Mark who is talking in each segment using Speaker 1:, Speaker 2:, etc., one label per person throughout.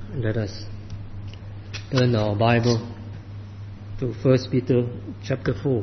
Speaker 1: Let us turn our Bible to 1 Peter chapter 4.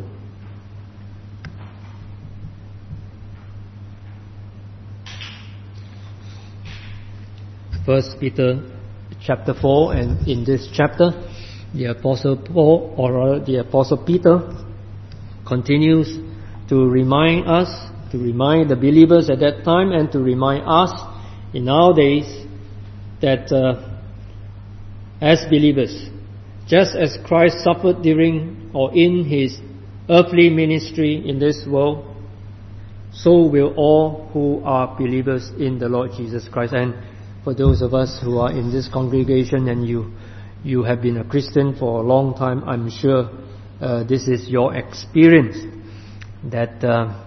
Speaker 1: First Peter chapter 4, and in this chapter, the Apostle Paul, or rather the Apostle Peter, continues to remind the believers at that time, and to remind us in our days that as believers, just as Christ suffered during or in His earthly ministry in this world, so will all who are believers in the Lord Jesus Christ. And for those of us who are in this congregation and you have been a Christian for a long time, I'm sure this is your experience, that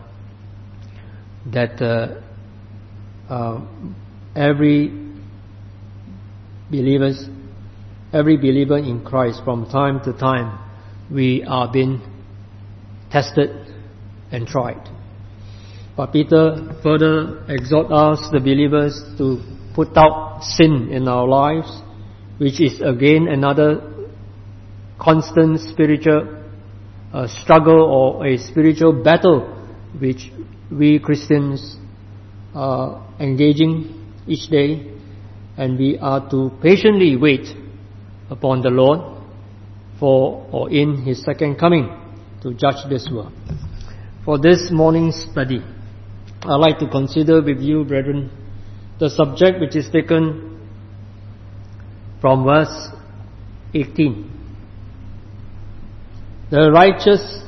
Speaker 1: every believer in Christ, from time to time, we are being tested and tried. But Peter further exhorts us, the believers, to put out sin in our lives, which is again another constant spiritual struggle or a spiritual battle which we Christians are engaging each day, and we are to patiently wait upon the Lord for or in His second coming to judge this world. For this morning's study, I'd like to consider with you, brethren, the subject which is taken from verse 18. The righteous,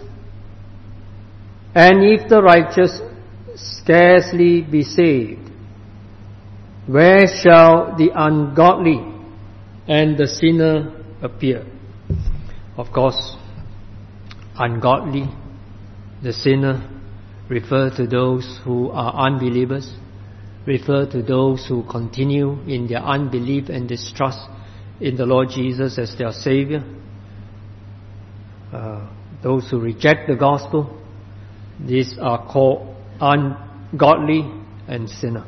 Speaker 1: and if the righteous scarcely be saved, where shall the ungodly and the sinner appear? Of course, ungodly, the sinner, refer to those who are unbelievers, refer to those who continue in their unbelief and distrust in the Lord Jesus as their Savior. Those who reject the gospel, these are called ungodly and sinner.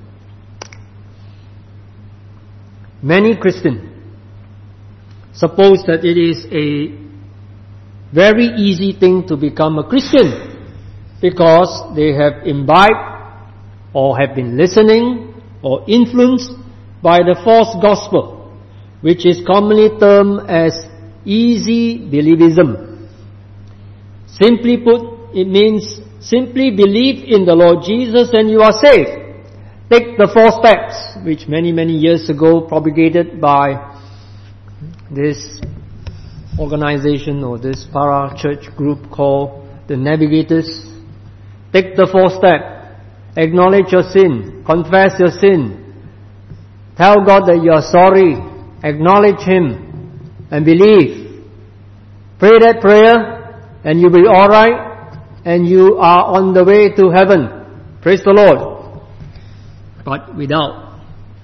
Speaker 1: Many Christians suppose that it is a very easy thing to become a Christian because they have imbibed or have been listening or influenced by the false gospel, which is commonly termed as easy believism. Simply put, it means simply believe in the Lord Jesus and you are saved. Take the 4 steps, which many years ago propagated by this organization or this para-church group called the Navigators. Take the 4 steps. Acknowledge your sin. Confess your sin. Tell God that you are sorry. Acknowledge Him and believe. Pray that prayer and you'll be alright, and you are on the way to heaven. Praise the Lord. But without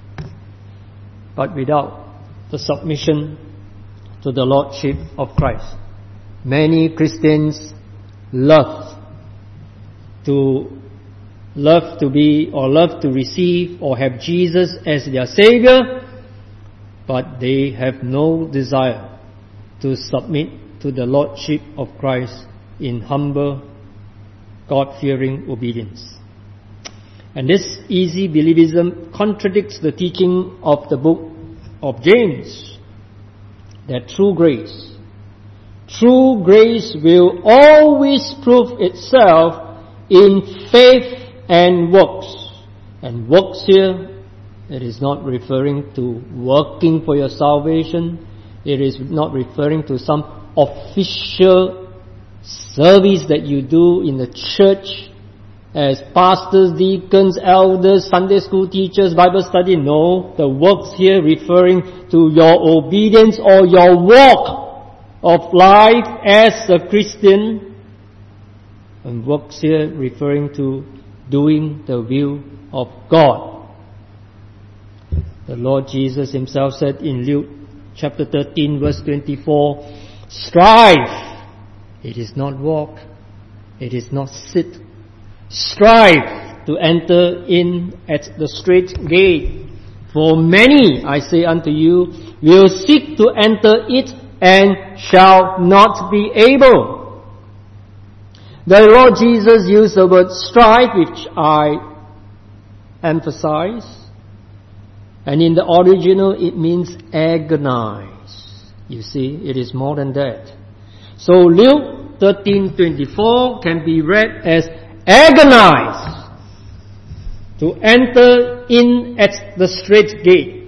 Speaker 1: the submission to the Lordship of Christ, many Christians love to be or love to receive or have Jesus as their Savior, but they have no desire to submit to the Lordship of Christ in humble, God-fearing obedience. And this easy believism contradicts the teaching of the book of James, that true grace will always prove itself in faith and works. And works here, it is not referring to working for your salvation. It is not referring to some official service that you do in the church as pastors, deacons, elders, Sunday school teachers, Bible study. No, the works here referring to your obedience or your walk of life as a Christian. And works here referring to doing the will of God. The Lord Jesus Himself said in Luke chapter 13 verse 24, strive. It is not walk. It is not sit. Strive to enter in at the straight gate. For many, I say unto you, will seek to enter it and shall not be able. The Lord Jesus used the word strive, which I emphasize, and in the original it means agonize. You see, it is more than that. So Luke 13:24 can be read as agonize to enter in at the straight gate.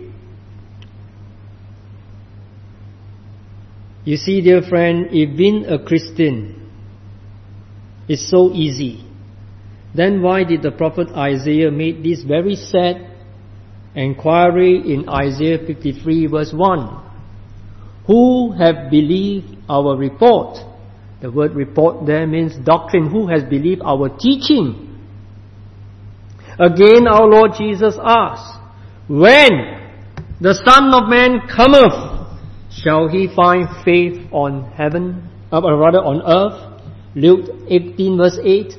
Speaker 1: You see, dear friend, if being a Christian is so easy, then why did the prophet Isaiah make this very sad inquiry in Isaiah 53 verse 1? Who have believed our report? The word report there means doctrine. Who has believed our teaching? Again our Lord Jesus asked, when the Son of Man cometh, shall he find faith on heaven, on earth? Luke 18 verse 8.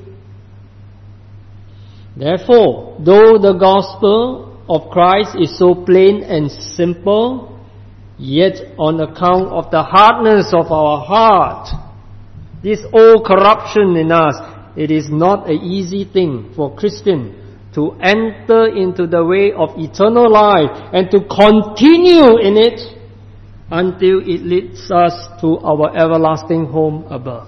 Speaker 1: Therefore, though the gospel of Christ is so plain and simple, yet on account of the hardness of our heart, this old corruption in us, it is not an easy thing for Christian to enter into the way of eternal life and to continue in it until it leads us to our everlasting home above.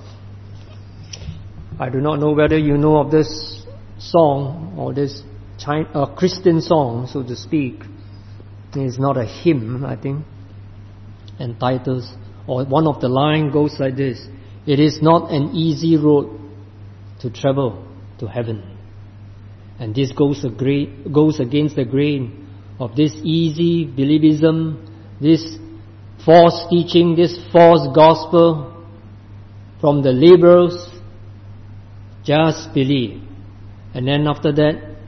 Speaker 1: I do not know whether you know of this song or this Christian song, so to speak. It's not a hymn, I think, entitled, or one of the line goes like this: it is not an easy road to travel to heaven. And this goes against the grain of this easy believism, this false teaching, this false gospel from the liberals. Just believe, and then after that,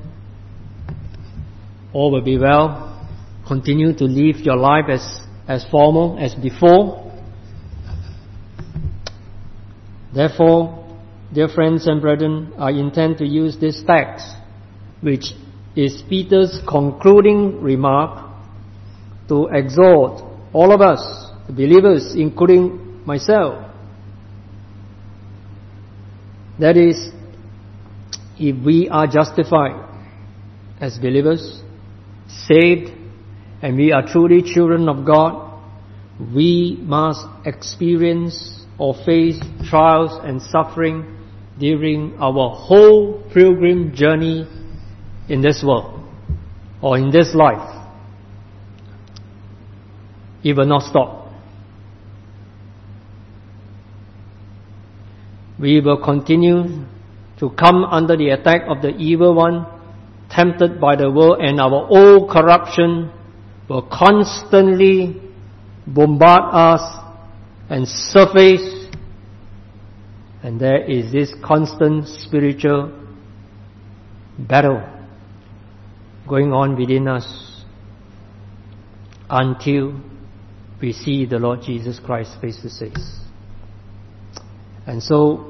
Speaker 1: all will be well. Continue to live your life as formal as before. Therefore, dear friends and brethren, I intend to use this text, which is Peter's concluding remark, to exhort all of us, the believers, including myself. That is, if we are justified as believers, saved, and we are truly children of God, we must experience or face trials and suffering during our whole pilgrim journey in this world or in this life. It will not stop. We will continue to come under the attack of the evil one, tempted by the world, and our old corruption will constantly bombard us and surface, and there is this constant spiritual battle going on within us until we see the Lord Jesus Christ face to face. And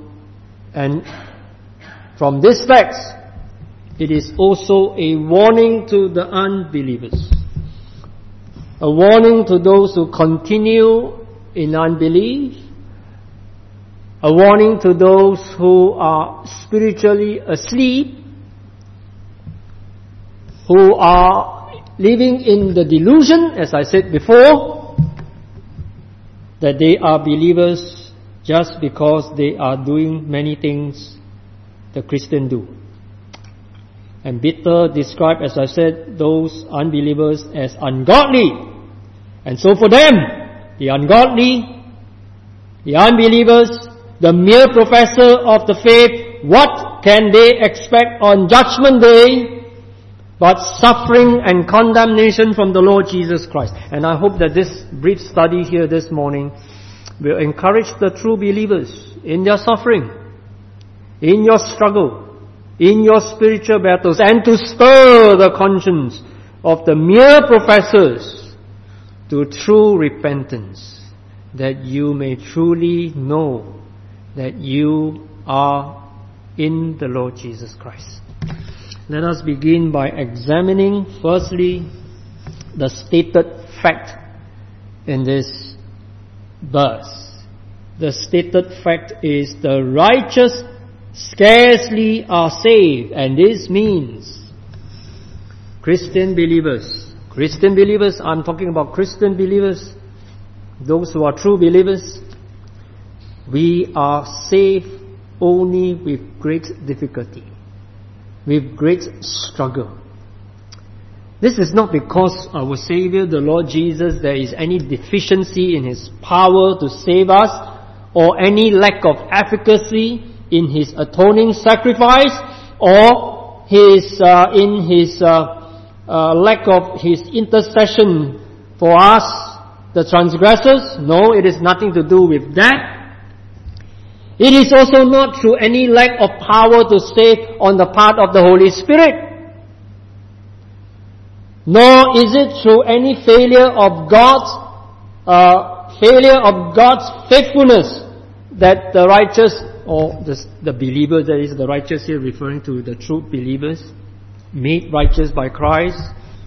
Speaker 1: from this text, it is also a warning to the unbelievers, a warning to those who continue in unbelief, a warning to those who are spiritually asleep, who are living in the delusion, as I said before, that they are believers just because they are doing many things the Christian do. And Peter described, as I said, those unbelievers as ungodly. And so for them, the ungodly, the unbelievers, the mere professor of the faith, what can they expect on Judgment Day but suffering and condemnation from the Lord Jesus Christ? And I hope that this brief study here this morning will encourage the true believers in their suffering, in your struggle, in your spiritual battles, and to stir the conscience of the mere professors to true repentance, that you may truly know that you are in the Lord Jesus Christ. Let us begin by examining, firstly, the stated fact in this verse. The stated fact is the righteous scarcely are saved, and this means Christian believers, I'm talking about Christian believers, those who are true believers, we are saved only with great difficulty, with great struggle. This is not because our Savior, the Lord Jesus, there is any deficiency in His power to save us, or any lack of efficacy in His atoning sacrifice, or lack of His intercession for us, the transgressors. No, it is nothing to do with that. It is also not through any lack of power to save on the part of the Holy Spirit. Nor is it through any failure of God's faithfulness that the righteous, or the believers, that is the righteous here referring to the true believers, made righteous by Christ.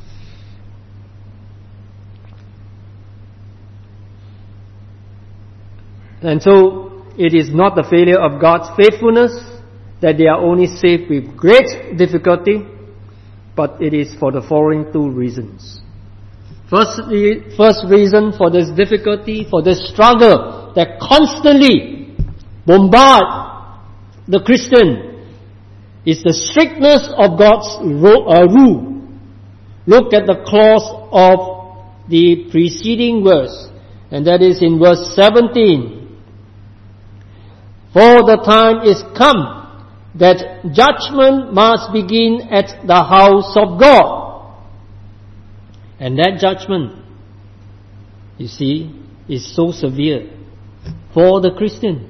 Speaker 1: And so, it is not the failure of God's faithfulness that they are only saved with great difficulty, but it is for the following two reasons. First reason for this difficulty, for this struggle that constantly bombard the Christian, is the strictness of God's rule. Look at the clause of the preceding verse, and that is in verse 17. For the time is come that judgment must begin at the house of God. And that judgment, you see, is so severe for the Christian.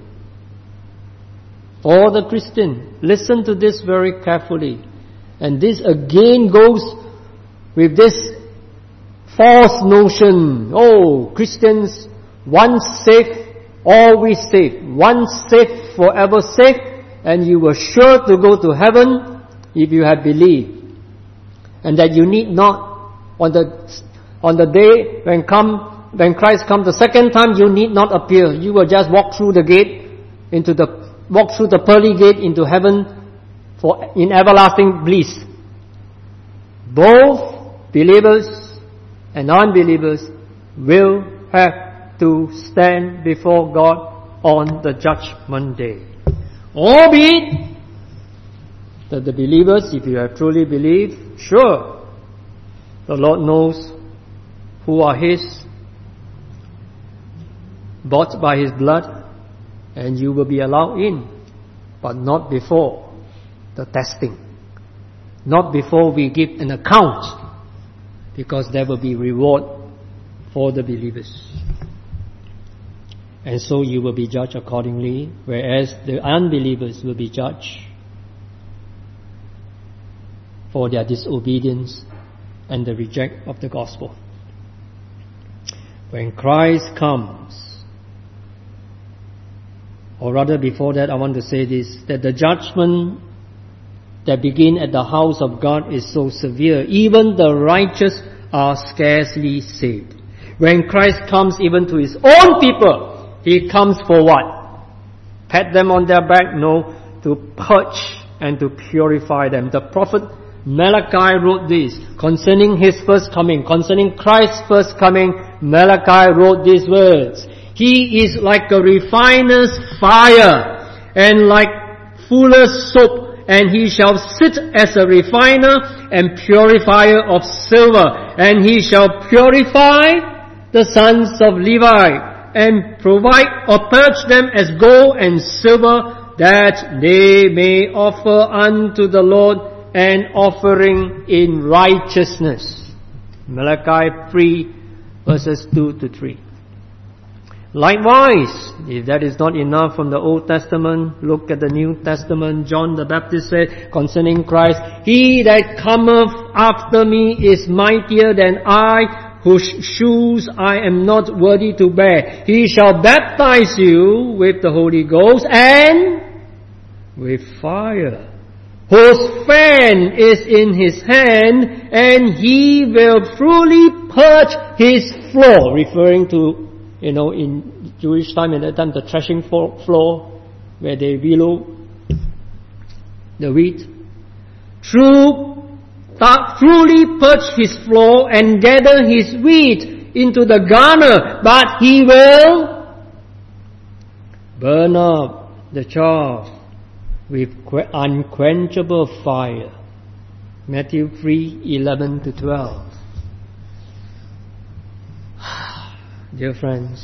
Speaker 1: For the Christian. Listen to this very carefully. And this again goes with this false notion. Oh, Christians, once saved, always saved. Once saved, forever saved. And you were sure to go to heaven if you had believed. And that you need not, on the day when Christ comes the second time, you need not appear. You will just walk through the gate, walk through the pearly gate into heaven in everlasting bliss. Both believers and unbelievers will have to stand before God on the judgment day. Albeit that the believers, if you have truly believed, sure, the Lord knows who are His, bought by His blood, and you will be allowed in, but not before the testing, not before we give an account, because there will be reward for the believers. And so you will be judged accordingly, whereas the unbelievers will be judged for their disobedience and the reject of the gospel. When Christ comes, or rather before that I want to say this, that the judgment that begin at the house of God is so severe, even the righteous are scarcely saved. When Christ comes even to His own people, He comes for what? Pat them on their back? No, to purge and to purify them. The prophet Malachi wrote this concerning his first coming, concerning Christ's first coming. Malachi wrote these words: He is like a refiner's fire, and like fuller's soap, and He shall sit as a refiner and purifier of silver, and He shall purify the sons of Levi, and provide or purge them as gold and silver, that they may offer unto the Lord an offering in righteousness. Malachi 3 verses 2 to 3. Likewise, if that is not enough from the Old Testament, look at the New Testament. John the Baptist said concerning Christ, He that cometh after me is mightier than I, whose shoes I am not worthy to bear. He shall baptize you with the Holy Ghost and with fire. whose fan is in his hand, and he will truly purge his floor, referring to, in Jewish time, at that time, the threshing floor, where they willow the wheat. Truly purge his floor and gather his wheat into the garner, but he will burn up the chaff with unquenchable fire. Matthew 3:11-12. Dear friends,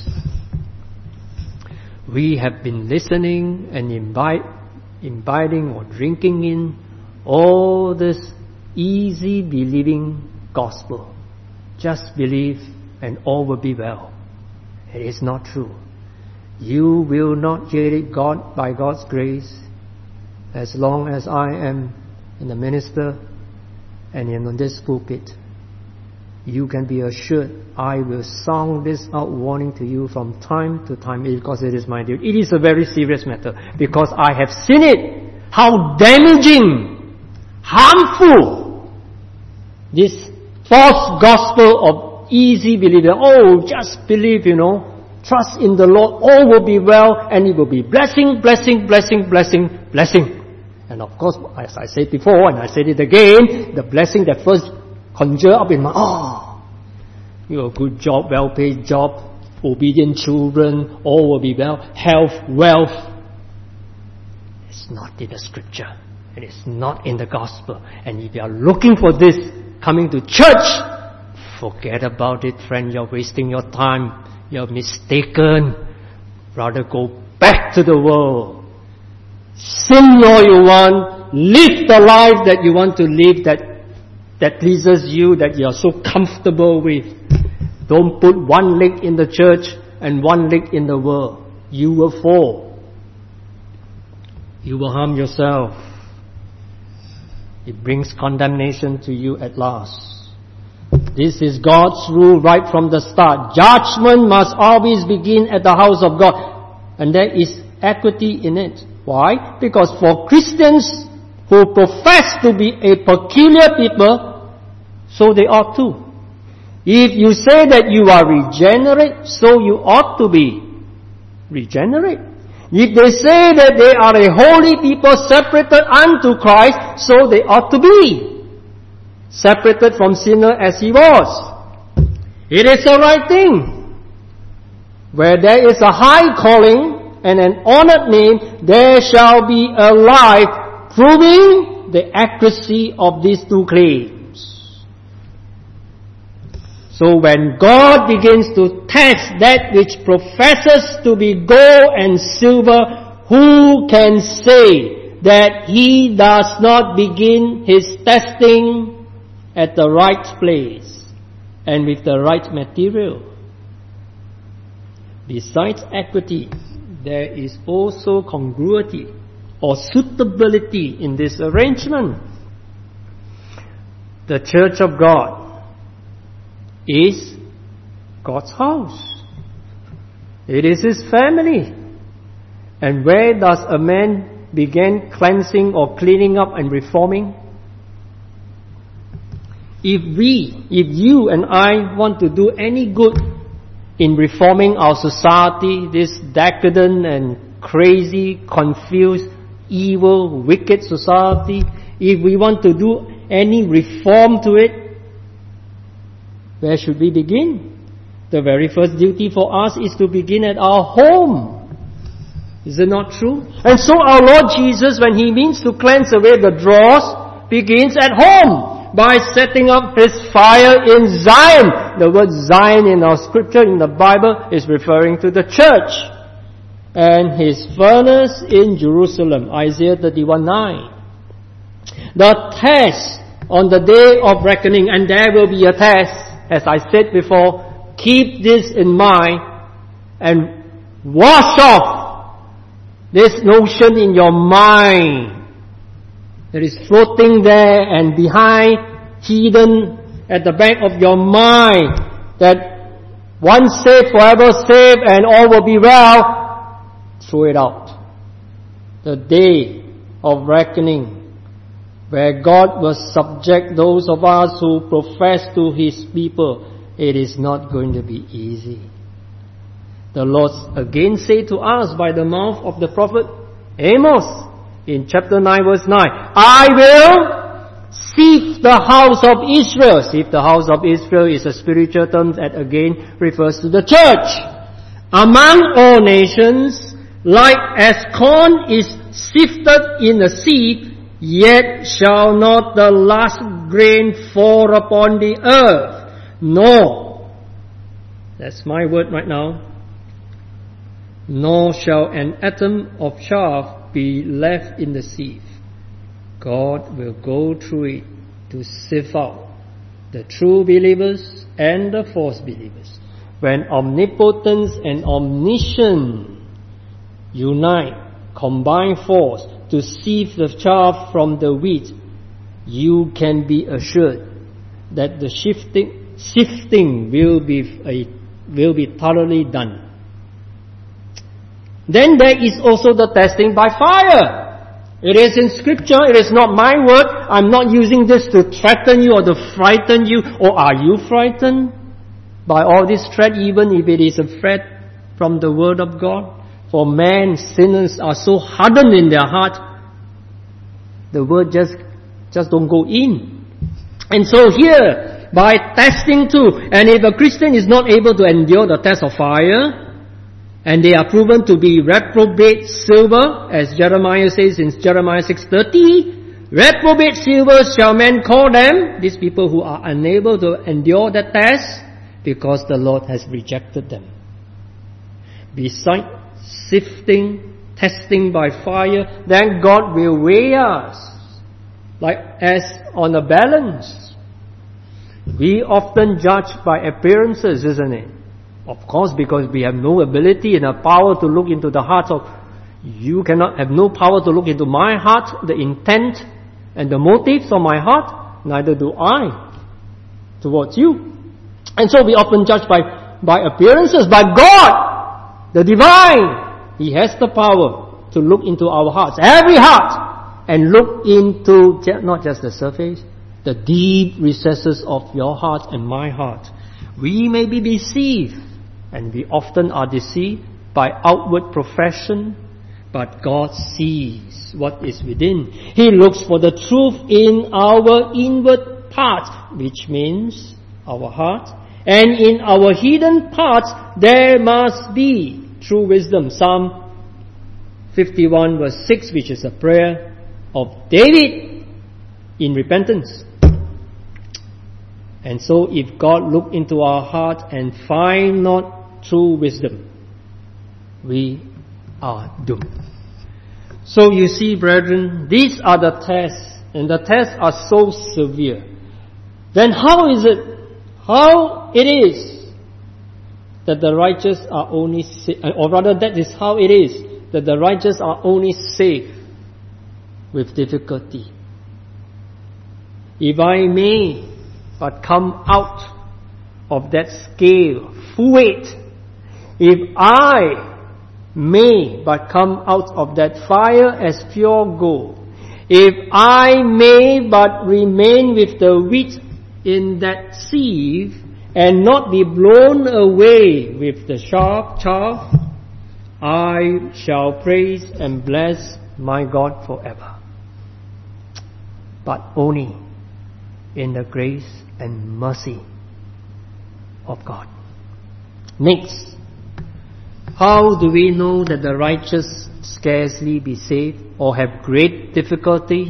Speaker 1: we have been listening and imbibing or drinking in all this easy believing gospel. Just believe and all will be well. It is not true. You will not get it by God's grace as long as I am in the minister and in this pulpit. You can be assured I will sound this out warning to you from time to time because it is my duty. It is a very serious matter because I have seen it. How damaging, harmful this false gospel of easy believing. Oh, just believe, trust in the Lord, all will be well, and it will be blessing, blessing, blessing, blessing, blessing. And of course, as I said before, and I said it again, the blessing that first conjure up in my, you have a good job, well-paid job, obedient children, all will be well, health, wealth. It's not in the scripture. It is not in the gospel. And if you are looking for this coming to church, forget about it, friend. You're wasting your time. You're mistaken. Rather go back to the world. Sin all you want. Live the life that you want to live, that pleases you, that you're so comfortable with. Don't put one leg in the church and one leg in the world. You will fall. You will harm yourself. It brings condemnation to you at last. This is God's rule right from the start. Judgment must always begin at the house of God. And there is equity in it. Why? Because for Christians who profess to be a peculiar people, so they ought to. If you say that you are regenerate, so you ought to be regenerate. If they say that they are a holy people separated unto Christ, so they ought to be separated from sinner as he was. It is the right thing. Where there is a high calling and an honored name, there shall be a life proving the accuracy of these two claims. So when God begins to test that which professes to be gold and silver, who can say that He does not begin His testing at the right place and with the right material? Besides equity, there is also congruity or suitability in this arrangement. The church of God is God's house. It is His family. And where does a man begin cleansing or cleaning up and reforming? If you and I want to do any good in reforming our society, this decadent and crazy, confused, evil, wicked society, if we want to do any reform to it, where should we begin? The very first duty for us is to begin at our home. Is it not true? And so our Lord Jesus, when He means to cleanse away the dross, begins at home by setting up His fire in Zion. The word Zion in our scripture, in the Bible, is referring to the church. And His furnace in Jerusalem, Isaiah 31:9. The test on the day of reckoning, and there will be a test. As I said before, keep this in mind and wash off this notion in your mind that is floating there and behind, hidden at the back of your mind, that once saved, forever saved, and all will be well. Throw it out. The day of reckoning where God will subject those of us who profess to His people, it is not going to be easy. The Lord again said to us by the mouth of the prophet Amos in chapter 9 verse 9, I will sift the house of Israel. Sift the house of Israel is a spiritual term that again refers to the church. Among all nations, like as corn is sifted in a sieve, yet shall not the last grain fall upon the earth, nor, that's my word right now, nor shall an atom of chaff be left in the sieve. God will go through it to sift out the true believers and the false believers. When omnipotence and omniscience unite, combine force to sieve the chaff from the wheat, you can be assured that the sifting will be thoroughly done. Then there is also the testing by fire. It is in Scripture, it is not my word. I'm not using this to threaten you or to frighten you. Or are you frightened by all this threat, even if it is a threat from the Word of God? For man, sinners are so hardened in their heart, the Word just don't go in. And so here, by testing too, and if a Christian is not able to endure the test of fire, and they are proven to be reprobate silver, as Jeremiah says in Jeremiah 6:30, reprobate silver shall men call them, these people who are unable to endure the test, because the Lord has rejected them. Besides sifting, testing by fire, then God will weigh us, like as on a balance. We often judge by appearances, isn't it? Of course, because we have no ability and a power to look into the heart of, you cannot have no power to look into my heart, the intent and the motives of my heart, neither do I towards you. And so we often judge by appearances, but God, the divine, He has the power to look into our hearts, every heart, and look into not just the surface, the deep recesses of your heart and my heart. We may be deceived, and we often are deceived by outward profession, but God sees what is within. He looks for the truth in our inward parts, which means our heart. And in our hidden parts, there must be true wisdom. Psalm 51 verse 6, which is a prayer of David in repentance. And so if God look into our heart and find not true wisdom, we are doomed. So you see, brethren, these are the tests, and the tests are so severe. Then how is that the righteous are only or rather that is how it is that the righteous are only saved with difficulty. If I may but come out of that scale full weight, if I may but come out of that fire as pure gold, if I may but remain with the wheat in that sieve and not be blown away with the chaff, I shall praise and bless my God forever. But only in the grace and mercy of God. Next, how do we know that the righteous scarcely be saved or have great difficulty?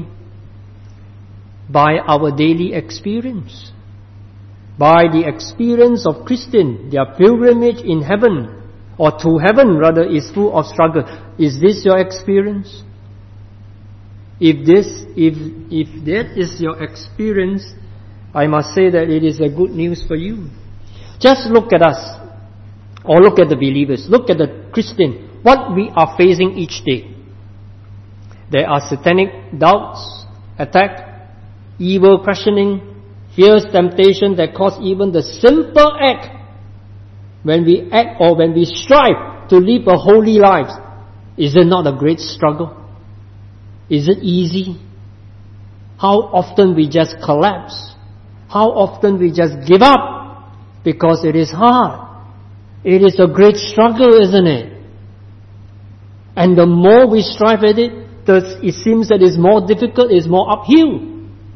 Speaker 1: By our daily experience. By the experience of Christian, their pilgrimage in heaven, or to heaven rather, is full of struggle. Is this your experience? If that is your experience, I must say that it is a good news for you. Just look at us, or look at the believers, look at the Christian, what we are facing each day. There are satanic doubts, attack, evil questioning, fierce temptation that cause even the simple act, when we act or when we strive to live a holy life, is it not a great struggle? Is it easy? how often we just collapse, how often we just give up, because it is hard. It is a great struggle, isn't it? And the more we strive at it, it seems that it's more difficult, it's more uphill.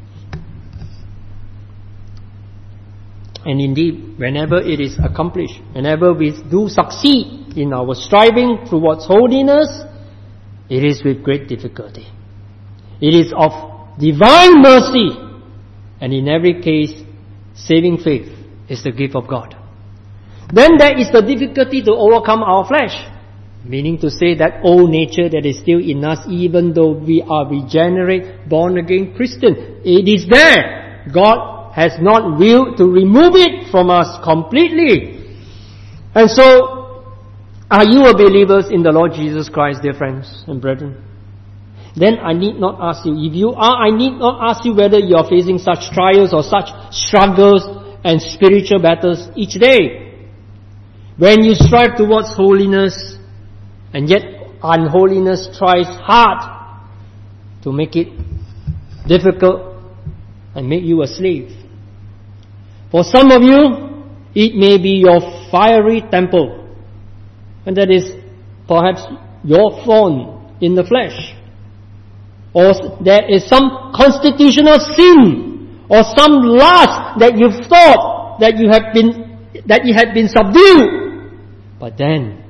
Speaker 1: And indeed, whenever it is accomplished, whenever we do succeed in our striving towards holiness, it is with great difficulty. It is of divine mercy, and in every case, saving faith is the gift of God. Then there is the difficulty to overcome our flesh, meaning to say that old nature that is still in us, even though we are regenerate, born again Christian. It is there. God has not willed to remove it from us completely. And so, are you a believers in the Lord Jesus Christ, dear friends and brethren? Then I need not ask you. If you are, I need not ask you whether you are facing such trials or such struggles and spiritual battles each day. When you strive towards holiness, and yet unholiness tries hard to make it difficult and make you a slave. For some of you, it may be your fiery temple, and that is perhaps your thorn in the flesh. Or there is some constitutional sin, or some lust that you thought that you had been subdued. But then,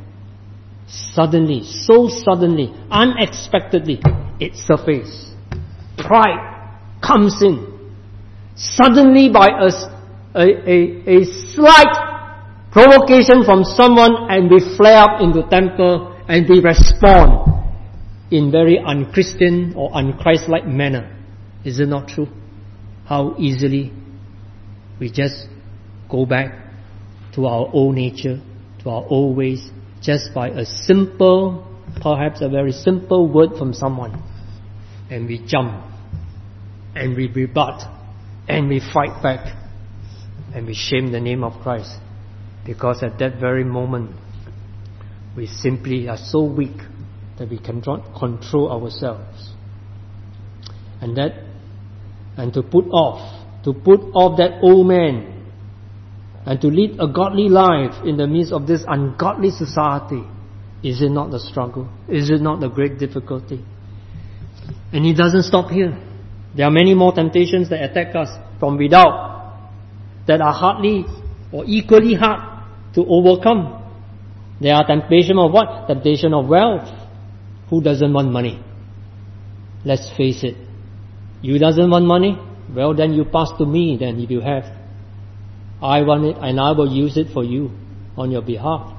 Speaker 1: so suddenly, unexpectedly, it surfaces. Pride comes in. Suddenly by a slight provocation from someone, and we flare up into temper and we respond in very unchristian or unchristlike manner. Is it not true? How easily we just go back to our old nature, to our old ways, just by a simple, perhaps a very simple word from someone. And we jump, and we rebut, and we fight back, and we shame the name of Christ. Because at that very moment, we simply are so weak that we cannot control ourselves. And to put off that old man, and to lead a godly life in the midst of this ungodly society, is it not the struggle? Is it not the great difficulty? And it doesn't stop here. There are many more temptations that attack us from without, that are hardly or equally hard to overcome. There are temptation of what? Temptation of wealth. Who doesn't want money? Let's face it. You doesn't want money? Well, then you pass to me then if you have. I want it, and I will use it for you on your behalf.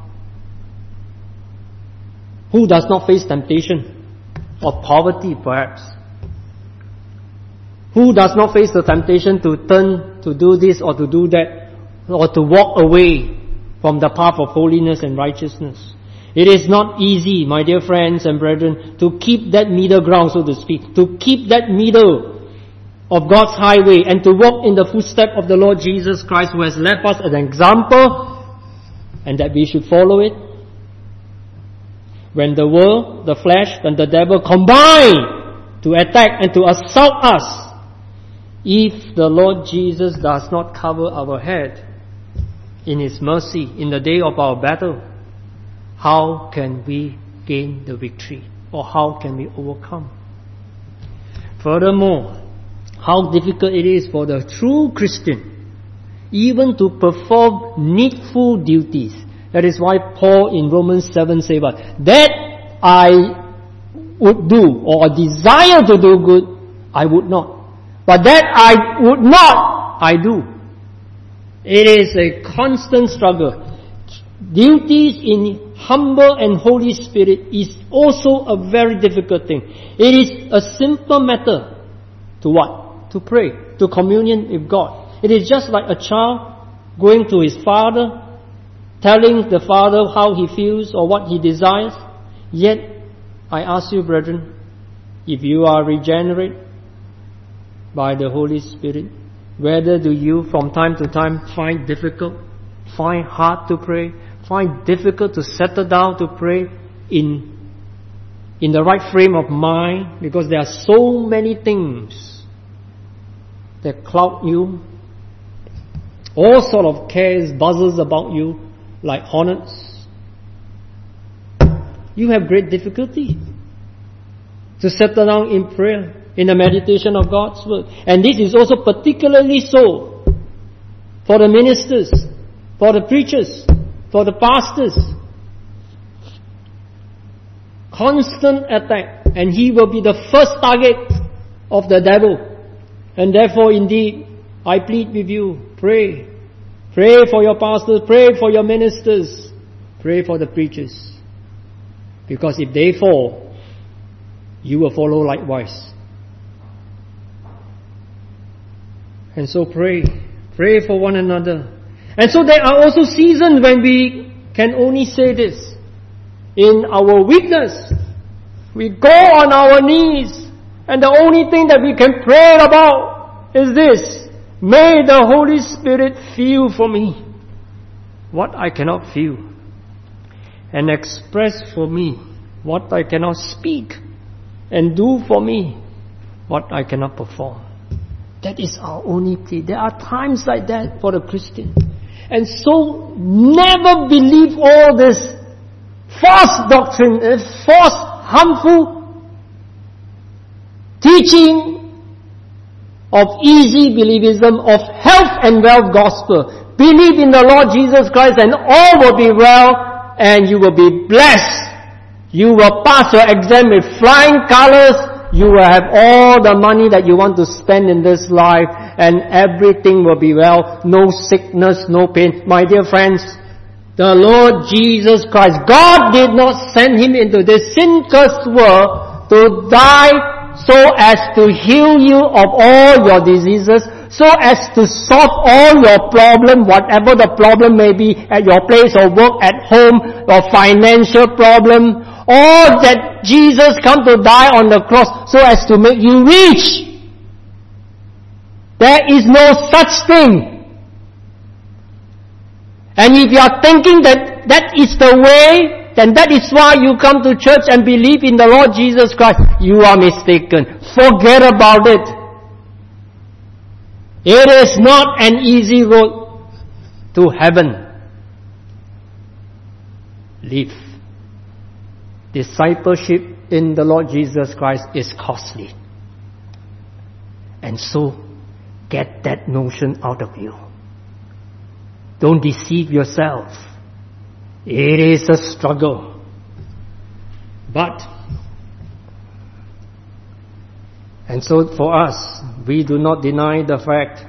Speaker 1: Who does not face temptation of poverty, perhaps? Who does not face the temptation to turn to do this or to do that, or to walk away from the path of holiness and righteousness? It is not easy, my dear friends and brethren, to keep that middle ground, so to speak, to keep that middle of God's highway, and to walk in the footsteps of the Lord Jesus Christ, who has left us an example, and that we should follow it. When the world, the flesh, and the devil combine to attack and to assault us, if the Lord Jesus does not cover our head in His mercy in the day of our battle, how can we gain the victory? Or how can we overcome? Furthermore, how difficult it is for the true Christian even to perform needful duties. That is why Paul in Romans 7 says what? That I would do, or desire to do good, I would not. But that I would not, I do. It is a constant struggle. Duties in humble and holy spirit is also a very difficult thing. It is a simple matter to what? To pray, to communion with God. It is just like a child going to his father, telling the father how he feels or what he desires. Yet, I ask you, brethren, if you are regenerate by the Holy Spirit, whether do you from time to time find difficult, find hard to pray, find difficult to settle down to pray in the right frame of mind, because there are so many things that cloud you. All sort of cares buzzes about you like hornets. You have great difficulty to settle down in prayer, in the meditation of God's Word. And this is also particularly so for the ministers, for the preachers, for the pastors. Constant attack, and he will be the first target of the devil. And therefore, indeed, I plead with you, pray. Pray for your pastors, pray for your ministers, pray for the preachers. Because if they fall, you will follow likewise. And so pray for one another. And so there are also seasons when we can only say this. In our weakness, we go on our knees, and the only thing that we can pray about is this: may the Holy Spirit feel for me what I cannot feel, and express for me what I cannot speak, and do for me what I cannot perform. That is our only plea. There are times like that for the Christian. And so never believe all this false doctrine, false, harmful teaching of easy believism, of health and wealth gospel. Believe in the Lord Jesus Christ and all will be well and you will be blessed. You will pass your exam with flying colors. You will have all the money that you want to spend in this life and everything will be well. No sickness, no pain. My dear friends, the Lord Jesus Christ, God did not send Him into this sin-cursed world to die so as to heal you of all your diseases, so as to solve all your problem, whatever the problem may be at your place of work, at home, or financial problem, or that Jesus come to die on the cross so as to make you rich. There is no such thing. And if you are thinking that that is the way, then that is why you come to church and believe in the Lord Jesus Christ. You are mistaken. Forget about it. It is not an easy road to heaven. Live. Discipleship in the Lord Jesus Christ is costly. And so, get that notion out of you. Don't deceive yourself. It is a struggle. But, and so for us, we do not deny the fact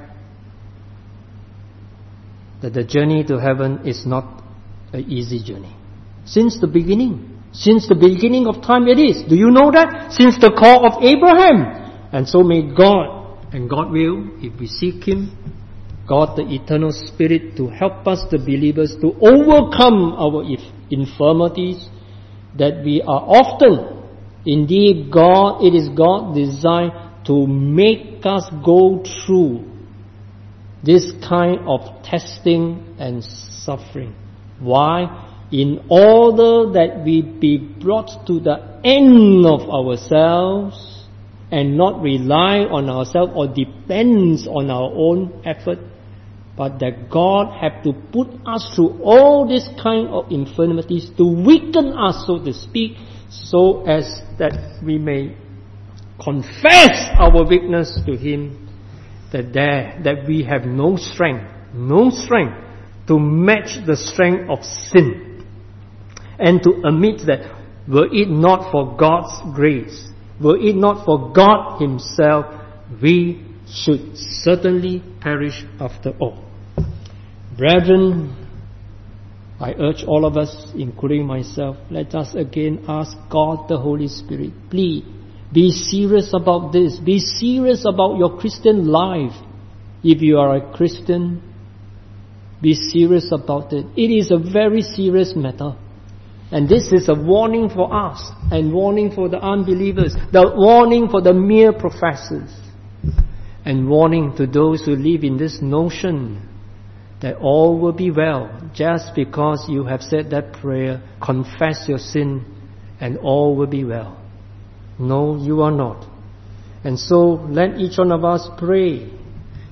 Speaker 1: that the journey to heaven is not an easy journey. Since the beginning of time it is. Do you know that? Since the call of Abraham. And so may God, and God will, if we seek Him, God the eternal Spirit, to help us, the believers, to overcome our infirmities, that we are often, indeed it is God's design to make us go through this kind of testing and suffering. Why? In order that we be brought to the end of ourselves and not rely on ourselves or depends on our own effort, but that God have to put us through all this kind of infirmities to weaken us, so to speak, so as that we may confess our weakness to Him, that we have no strength to match the strength of sin. And to admit that were it not for God's grace, were it not for God Himself, we should certainly perish after all. Brethren, I urge all of us, including myself, let us again ask God the Holy Spirit, please, be serious about this. Be serious about your Christian life. If you are a Christian, be serious about it. It is a very serious matter. And this is a warning for us, and warning for the unbelievers, the warning for the mere professors, and warning to those who live in this notion that all will be well just because you have said that prayer, confess your sin, and all will be well. No, you are not. And so let each one of us pray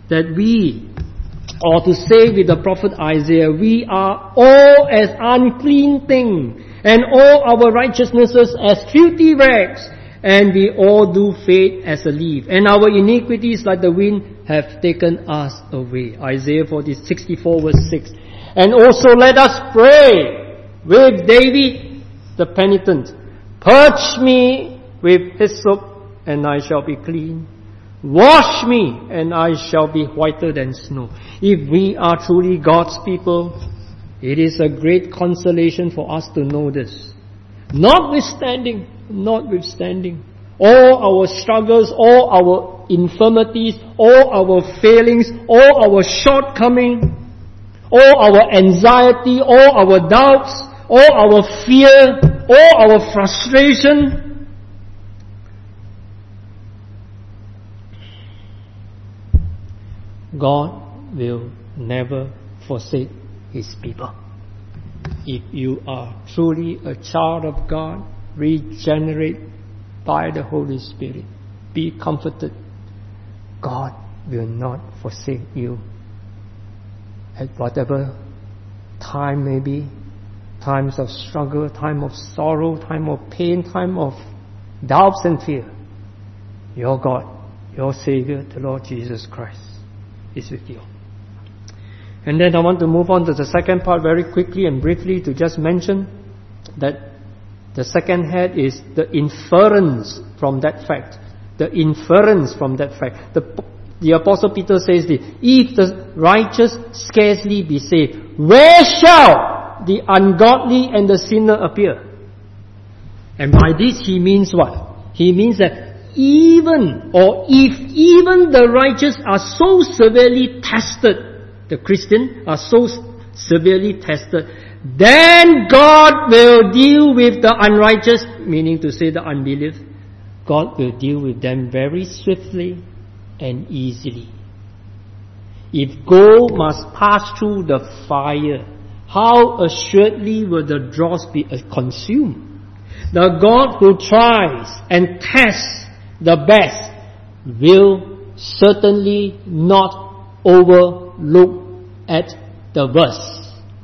Speaker 1: that we, or to say with the prophet Isaiah, we are all as unclean thing, and all our righteousnesses as filthy rags, and we all do fade as a leaf, and our iniquities like the wind have taken us away. Isaiah 64 verse 6. And also let us pray with David the penitent. Purge me with hyssop, and I shall be clean. Wash me, and I shall be whiter than snow. If we are truly God's people, it is a great consolation for us to know this. Notwithstanding, all our struggles, all our infirmities, all our failings, all our shortcomings, all our anxiety, all our doubts, all our fear, all our frustration, God will never forsake His people. If you are truly a child of God, regenerate by the Holy Spirit, be comforted. God will not forsake you at whatever time may be, times of struggle, time of sorrow, time of pain, time of doubts and fear. Your God, your Savior, the Lord Jesus Christ, is with you. And then I want to move on to the second part very quickly and briefly to just mention that the second head is the inference from that fact. The inference from that fact. The Apostle Peter says this, if the righteous scarcely be saved, where shall the ungodly and the sinner appear? And by this he means what? He means that if even the righteous are so severely tested, the Christian are so severely tested, then God will deal with the unrighteous, meaning to say the unbelief. God will deal with them very swiftly and easily. If gold must pass through the fire, how assuredly will the dross be consumed? The God who tries and tests the best will certainly not overlook at the worst.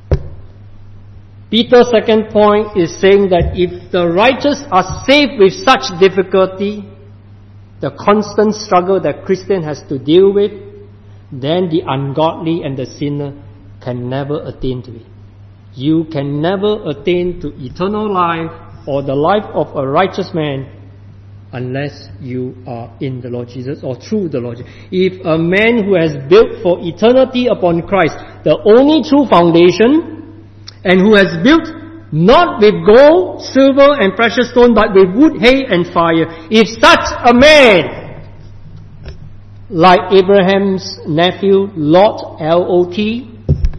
Speaker 1: Peter's second point is saying that if the righteous are saved with such difficulty, the constant struggle that Christian has to deal with, then the ungodly and the sinner can never attain to it. You can never attain to eternal life or the life of a righteous man unless you are in the Lord Jesus or through the Lord Jesus. If a man who has built for eternity upon Christ, the only true foundation, and who has built not with gold, silver and precious stone, but with wood, hay and fire, if such a man, like Abraham's nephew Lot, L-O-T,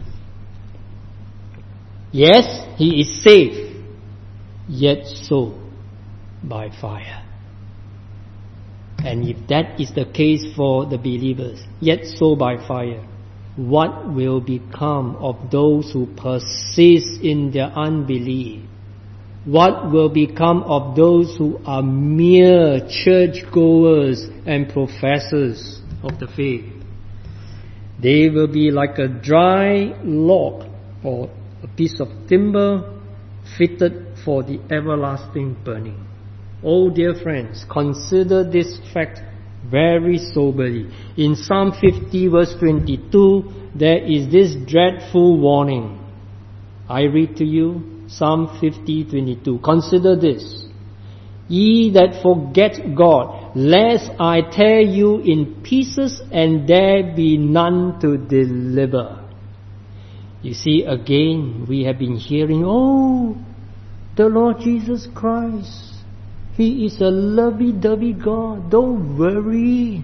Speaker 1: yes, he is safe, yet so by fire. And if that is the case for the believers, yet so by fire, what will become of those who persist in their unbelief? What will become of those who are mere churchgoers and professors of the faith? They will be like a dry log or a piece of timber fitted for the everlasting burning. Oh dear friends, consider this fact very soberly. In Psalm 50 verse 22, there is this dreadful warning. I read to you Psalm 50:22. Consider this. Ye that forget God, lest I tear you in pieces and there be none to deliver. You see, again, we have been hearing, oh, the Lord Jesus Christ, He is a lovey-dovey God. Don't worry.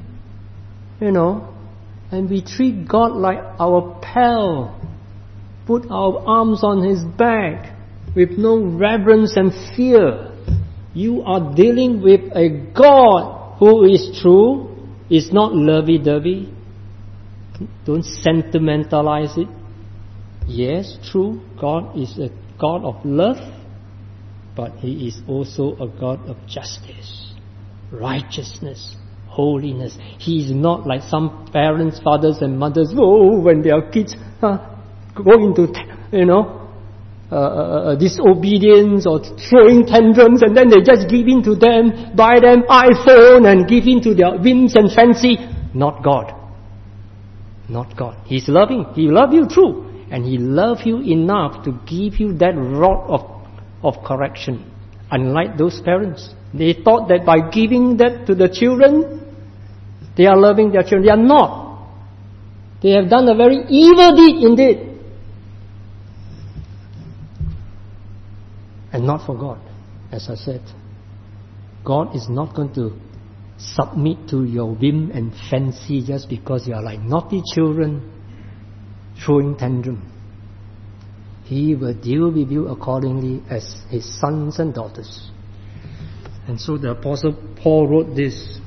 Speaker 1: And we treat God like our pal. Put our arms on His back with no reverence and fear. You are dealing with a God who is true, is not lovey-dovey. Don't sentimentalize it. Yes, true, God is a God of love, but He is also a God of justice, righteousness, holiness. He is not like some parents, fathers and mothers, when their kids go into, disobedience or throwing tantrums, and then they just give in to them, buy them iPhone and give in to their whims and fancy. Not God. Not God. He's loving. He loves you true. And He loves you enough to give you that rod of correction. Unlike those parents. They thought that by giving that to the children, they are loving their children. They are not. They have done a very evil deed indeed. And not for God, as I said. God is not going to submit to your whim and fancy just because you are like naughty children throwing tantrum. He will deal with you accordingly as His sons and daughters. And so the Apostle Paul wrote this: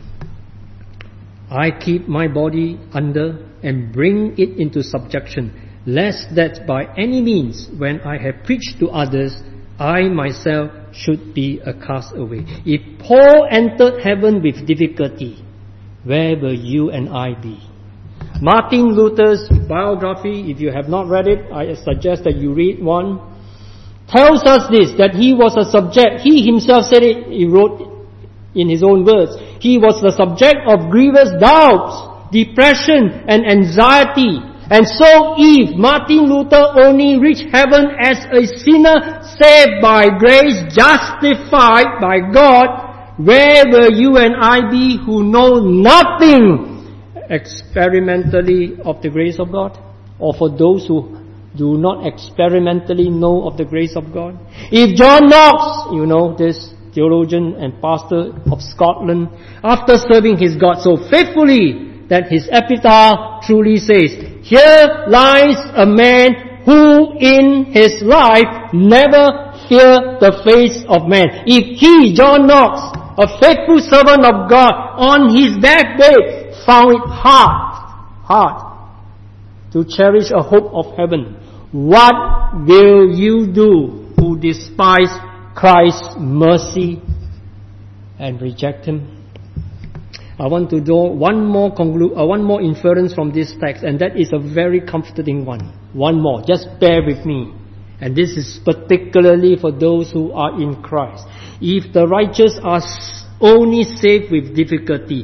Speaker 1: I keep my body under and bring it into subjection, lest that by any means, when I have preached to others, I myself should be a castaway. If Paul entered heaven with difficulty, where will you and I be? Martin Luther's biography, if you have not read it, I suggest that you read one, tells us this, that he was a subject. He himself said it, he wrote in his own words. He was the subject of grievous doubts, depression and anxiety. And so if Martin Luther only reached heaven as a sinner, saved by grace, justified by God, where will you and I be who know nothing experimentally of the grace of God? Or for those who do not experimentally know of the grace of God? If John Knox, this theologian and pastor of Scotland, after serving his God so faithfully that his epitaph truly says, here lies a man who in his life never feared the face of man. If he, John Knox, a faithful servant of God, on his deathbed found it hard to cherish a hope of heaven, what will you do who despise Christ's mercy and reject Him? I want to draw one more inference from this text, and that is a very comforting one. One more, just bear with me. And this is particularly for those who are in Christ. If the righteous are only saved with difficulty,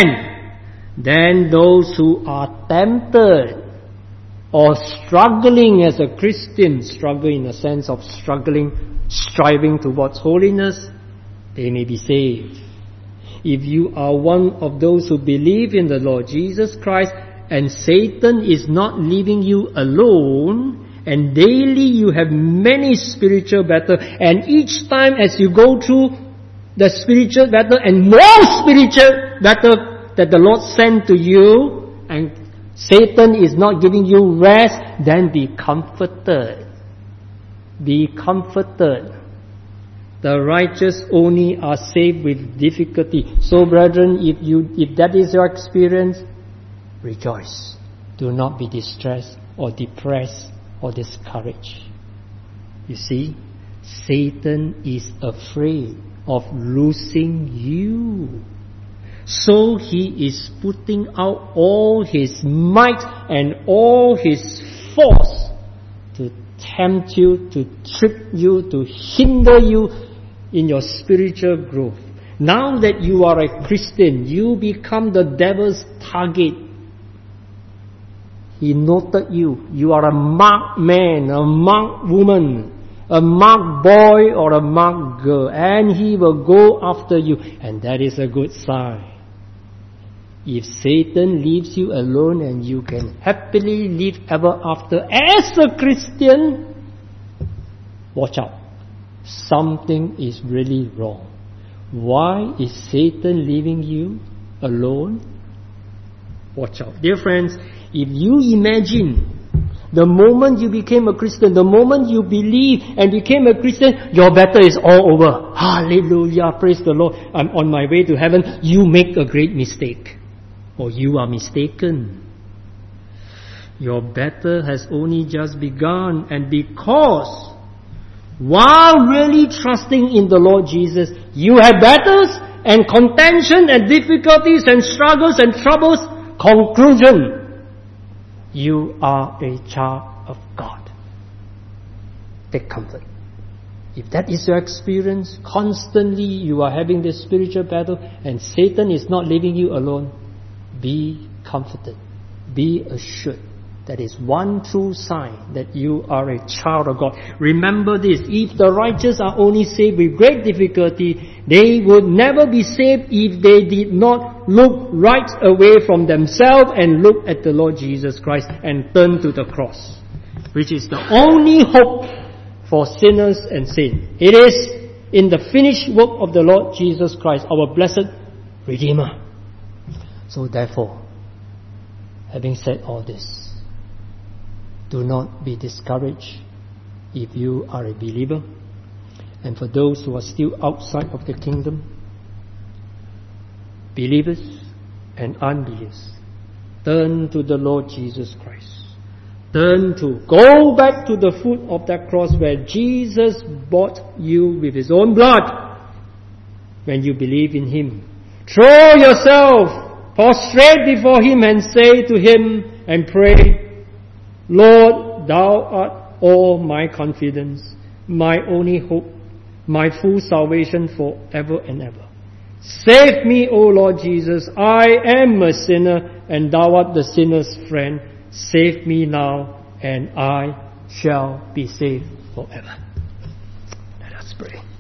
Speaker 1: then those who are tempted or struggling as a Christian, struggle in the sense of striving towards holiness, they may be saved. If you are one of those who believe in the Lord Jesus Christ and Satan is not leaving you alone, and daily you have many spiritual battles, and each time as you go through the spiritual battle and more spiritual battle that the Lord sent to you, and Satan is not giving you rest, then be comforted. Be comforted. The righteous only are saved with difficulty. So brethren, if that is your experience, rejoice. Do not be distressed or depressed or discouraged. You see, Satan is afraid of losing you. So he is putting out all his might and all his force to tempt you, to trip you, to hinder you in your spiritual growth. Now that you are a Christian, you become the devil's target. He noted you. You are a marked man, a marked woman, a marked boy or a marked girl, and he will go after you. And that is a good sign. If Satan leaves you alone and you can happily live ever after as a Christian, watch out. Something is really wrong. Why is Satan leaving you alone? Watch out. Dear friends, if you imagine the moment you became a Christian, the moment you believe and became a Christian, your battle is all over. Hallelujah, praise the Lord, I'm on my way to heaven. You make a great mistake. Or you are mistaken. Your battle has only just begun, and because while really trusting in the Lord Jesus, you have battles and contention and difficulties and struggles and troubles. Conclusion: you are a child of God. Take comfort. If that is your experience, constantly you are having this spiritual battle and Satan is not leaving you alone, be comforted. Be assured. That is one true sign that you are a child of God. Remember this: if the righteous are only saved with great difficulty, they would never be saved if they did not look right away from themselves and look at the Lord Jesus Christ and turn to the cross, which is the only hope for sinners and saints. It is in the finished work of the Lord Jesus Christ, our blessed Redeemer. So therefore, having said all this, do not be discouraged if you are a believer. And for those who are still outside of the kingdom, believers and unbelievers, turn to the Lord Jesus Christ. Go back to the foot of that cross where Jesus bought you with His own blood. When you believe in Him, throw yourself prostrate before Him and say to Him and pray, Lord, Thou art all my confidence, my only hope, my full salvation forever and ever. Save me, O Lord Jesus. I am a sinner and Thou art the sinner's friend. Save me now and I shall be saved forever. Let us pray.